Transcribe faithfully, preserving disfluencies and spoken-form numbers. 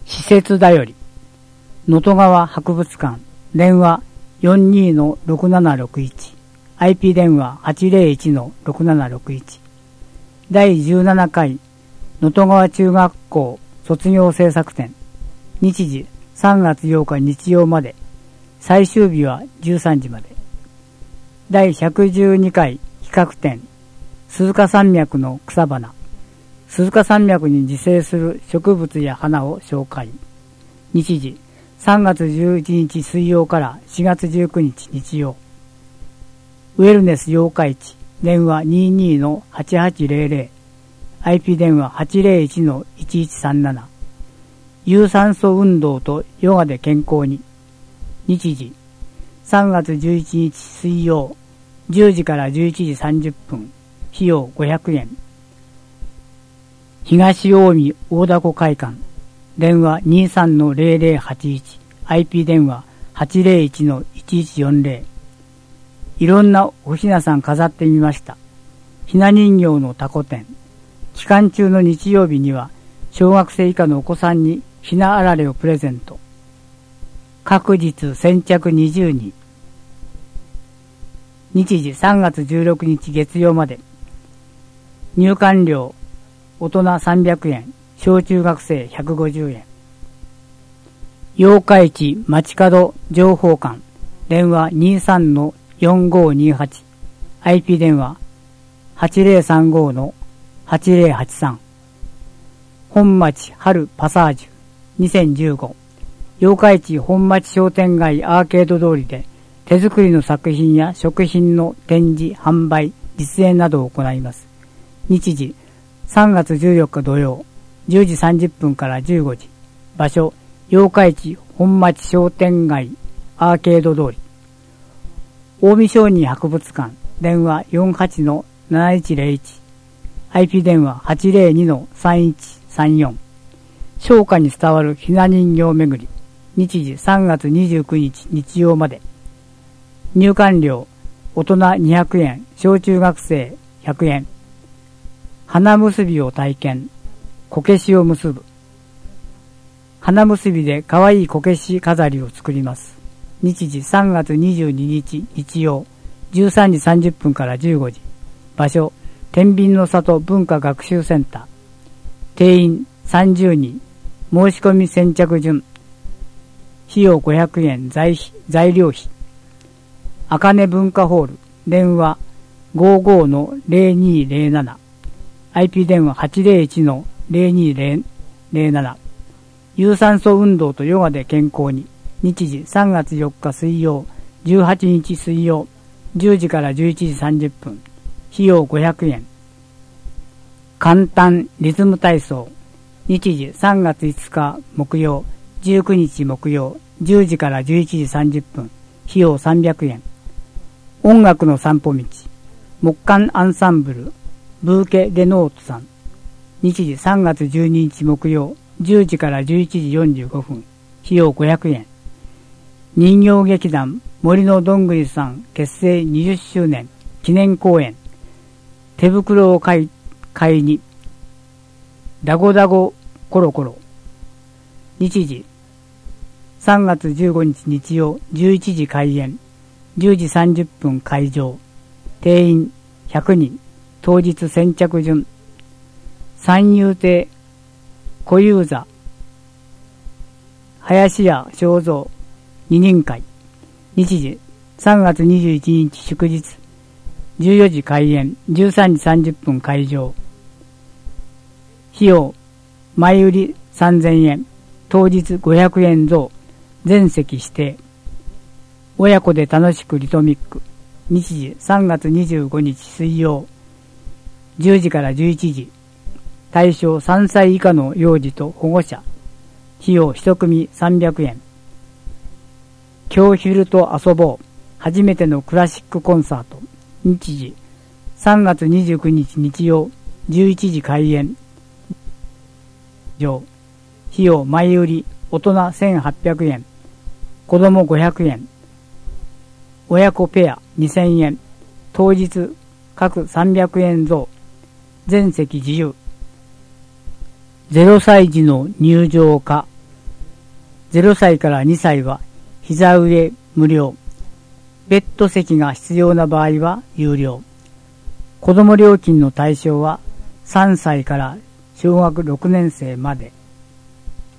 施設だより、能登川博物館、電話 よんにーのろくななろくいち、アイピー 電話 はちぜろいちのろくななろくいち、だいじゅうななかい能登川中学校卒業制作展、日時さんがつようか日曜まで、最終日はじゅうさんじまで。だいひゃくじゅうにかい企画展、鈴鹿山脈の草花、鈴鹿山脈に自生する植物や花を紹介。日時さんがつじゅういちにち水曜からしがつじゅうくにち日曜。ウェルネス八日市、電話 にじゅうにのはちはちぜろぜろ、アイピー 電話 はちぜろいちのいちいちさんなな。有酸素運動とヨガで健康に。日時さんがつじゅういちにち水曜、じゅうじからじゅういちじさんじゅっぷん、費用ごひゃくえん。東近江大凧会館、電話 にじゅうさんのぜろぜろはちいち、アイピー 電話 はちぜろいちのいちいちよんぜろ。いろんなおひなさん飾ってみました。ひな人形のタコ展。期間中の日曜日には、小学生以下のお子さんにひなあられをプレゼント。各日先着にじゅうにん。日時さんがつじゅうろくにち月曜まで。入館料、大人さんびゃくえん、小中学生ひゃくごじゅうえん。八日市街角情報館、電話 にじゅうさんのよんごにはち、アイピー 電話 はちぜろさんごのはちぜろはちさん。本町春パサージュにせんじゅうご、八日市本町商店街アーケード通りで手作りの作品や食品の展示、販売、実演などを行います。日時さんがつじゅうよっか土曜、じゅうじさんじゅっぷんからじゅうごじ。場所、八日市本町商店街アーケード通り。近江商人博物館、電話 よんはちのなないちぜろいち、アイピー 電話 はちぜろにのさんいちさんよん。商家に伝わるひな人形巡り。日時さんがつにじゅうくにち日曜まで。入館料、大人にひゃくえん、小中学生ひゃくえん。花結びを体験。こけしを結ぶ。花結びでかわいいこけし飾りを作ります。日時さんがつにじゅうににち日曜、じゅうさんじさんじゅっぷんからじゅうごじ。場所、天秤の里文化学習センター。定員さんじゅうにん。申し込み先着順。費用ごひゃくえん、材費、材料費。あかね文化ホール、電話 ごじゅうごのぜろにぜろなな、アイピー 電話 はちぜろいちのぜろにぜろなな。有酸素運動とヨガで健康に。日時さんがつよっか水曜、じゅうはちにち水曜、じゅうじからじゅういちじさんじゅっぷん。費用ごひゃくえん。簡単リズム体操。日時さんがついつか木曜、じゅうくにち木曜、じゅうじからじゅういちじさんじゅっぷん。費用さんびゃくえん。音楽の散歩道。木管アンサンブル、ブーケ・レノートさん。日時さんがつじゅうににち木曜、じゅうじからじゅういちじよんじゅうごふん。費用ごひゃくえん。人形劇団森のどんぐりさん結成にじゅっしゅうねん記念公演。手袋を買い、買いに。ダゴダゴコロコロ。日時さんがつじゅうごにち日曜、じゅういちじ開演、じゅうじさんじゅっぷん会場。定員ひゃくにん。当日先着順。三遊亭小遊三、林家正蔵二人会。日時さんがつにじゅういちにち祝日、じゅうよじ開演、じゅうさんじさんじゅっぷん会場。費用前売りさんぜんえん、当日ごひゃくえん増、全席指定。親子で楽しくリトミック。日時さんがつにじゅうごにち水曜、じゅうじからじゅういちじ。対象さんさい以下の幼児と保護者。費用一組さんびゃくえん。今日昼と遊ぼう。初めてのクラシックコンサート。日時さんがつにじゅうくにち日曜、じゅういちじ開演。上。費用前売り大人せんはっぴゃくえん。子供ごひゃくえん。親子ペアにせんえん。当日各さんびゃくえん増。全席自由。ゼロさい児の入場可。 ゼロさいからにさいは膝上無料。ベッド席が必要な場合は有料。子供料金の対象はさんさいから小学ろくねん生まで。